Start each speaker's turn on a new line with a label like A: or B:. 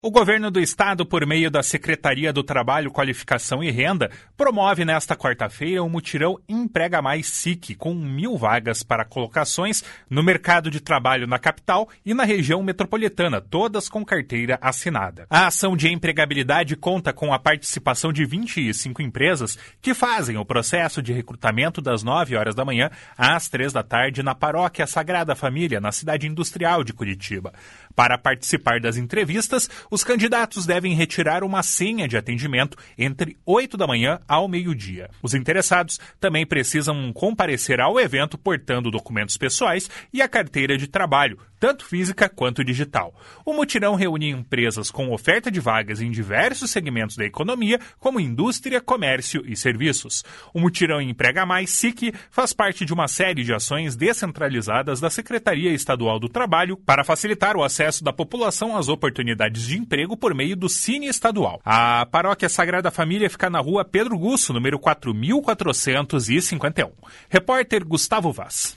A: O governo do estado, por meio da Secretaria do Trabalho, Qualificação e Renda, promove nesta quarta-feira o mutirão Emprega Mais SIC, com 1.000 vagas para colocações no mercado de trabalho na capital e na região metropolitana, todas com carteira assinada. A ação de empregabilidade conta com a participação de 25 empresas que fazem o processo de recrutamento das 9 horas da manhã às 3 da tarde na Paróquia Sagrada Família, na cidade industrial de Curitiba. Para participar das entrevistas, os candidatos devem retirar uma senha de atendimento entre 8 da manhã ao meio-dia. Os interessados também precisam comparecer ao evento portando documentos pessoais e a carteira de trabalho, tanto física quanto digital. O mutirão reúne empresas com oferta de vagas em diversos segmentos da economia, como indústria, comércio e serviços. O mutirão Emprega Mais SIC faz parte de uma série de ações descentralizadas da Secretaria Estadual do Trabalho para facilitar o acesso da população às oportunidades de emprego por meio do Cine Estadual. A Paróquia Sagrada Família fica na rua Pedro Gusso, número 4.451. Repórter Gustavo Vaz.